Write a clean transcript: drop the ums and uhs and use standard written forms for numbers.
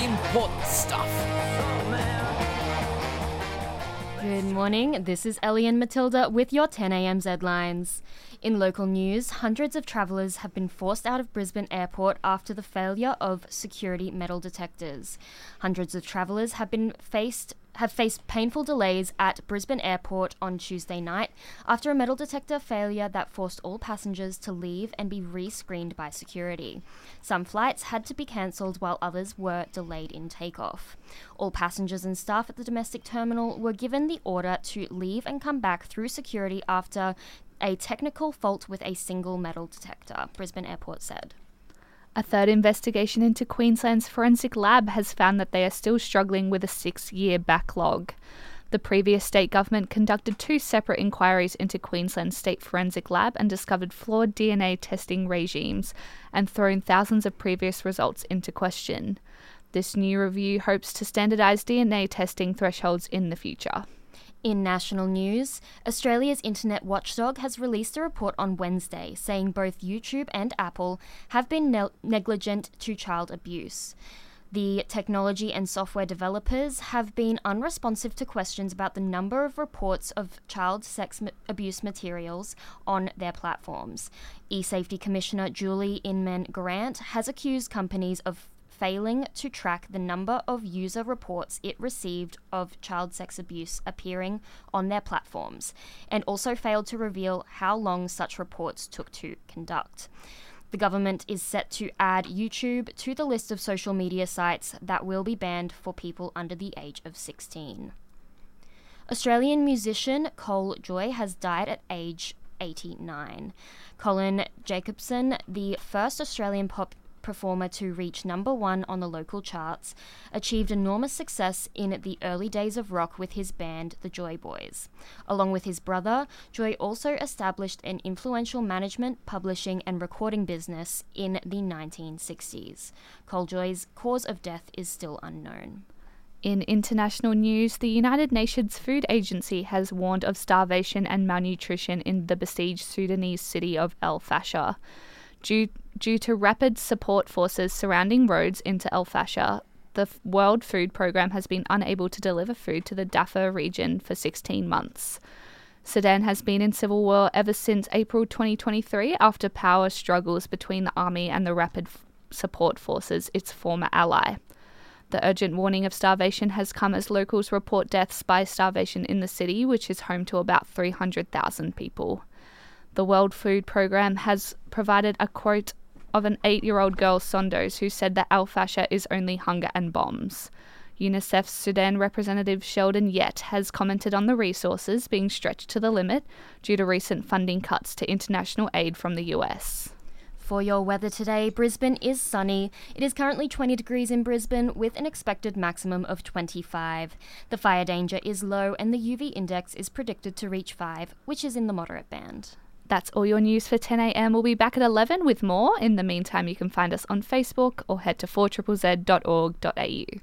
the important stuff. Good morning, this is Ellie and Matilda with your 10am Zlines. In local news, hundreds of travellers have been forced out of Brisbane Airport after the failure of security metal detectors. Hundreds of travellers have faced painful delays at Brisbane Airport on Tuesday night after a metal detector failure that forced all passengers to leave and be re-screened by security. Some flights had to be cancelled while others were delayed in takeoff. All passengers and staff at the domestic terminal were given the order to leave and come back through security after a technical fault with a single metal detector, Brisbane Airport said. A third investigation into Queensland's forensic lab has found that they are still struggling with a 6-year backlog. The previous state government conducted 2 separate inquiries into Queensland's state forensic lab and discovered flawed DNA testing regimes and thrown thousands of previous results into question. This new review hopes to standardise DNA testing thresholds in the future. In national news, Australia's internet watchdog has released a report on Wednesday saying both YouTube and Apple have been negligent to child abuse. The technology and software developers have been unresponsive to questions about the number of reports of child sex abuse materials on their platforms. eSafety Commissioner Julie Inman Grant has accused companies of failing to track the number of user reports it received of child sex abuse appearing on their platforms, and also failed to reveal how long such reports took to conduct. The government is set to add YouTube to the list of social media sites that will be banned for people under the age of 16. Australian musician Cole Joy has died at age 89. Colin Jacobson, the first Australian pop performer to reach number 1 on the local charts, achieved enormous success in the early days of rock with his band, the Joy Boys. Along with his brother, Joy also established an influential management, publishing and recording business in the 1960s. Cole Joy's cause of death is still unknown. In international news, the United Nations Food Agency has warned of starvation and malnutrition in the besieged Sudanese city of El Fasher. Due to rapid support forces surrounding roads into El Fasher, the World Food Programme has been unable to deliver food to the Darfur region for 16 months. Sudan has been in civil war ever since April 2023 after power struggles between the army and the rapid support forces, its former ally. The urgent warning of starvation has come as locals report deaths by starvation in the city, which is home to about 300,000 people. The World Food Programme has provided a quote of an 8-year-old girl, Sondos, who said that El Fasher is only hunger and bombs. UNICEF's Sudan representative Sheldon Yett has commented on the resources being stretched to the limit due to recent funding cuts to international aid from the US. For your weather today, Brisbane is sunny. It is currently 20 degrees in Brisbane with an expected maximum of 25. The fire danger is low and the UV index is predicted to reach 5, which is in the moderate band. That's all your news for 10am. We'll be back at 11 with more. In the meantime, you can find us on Facebook or head to 4ZZZ.org.au.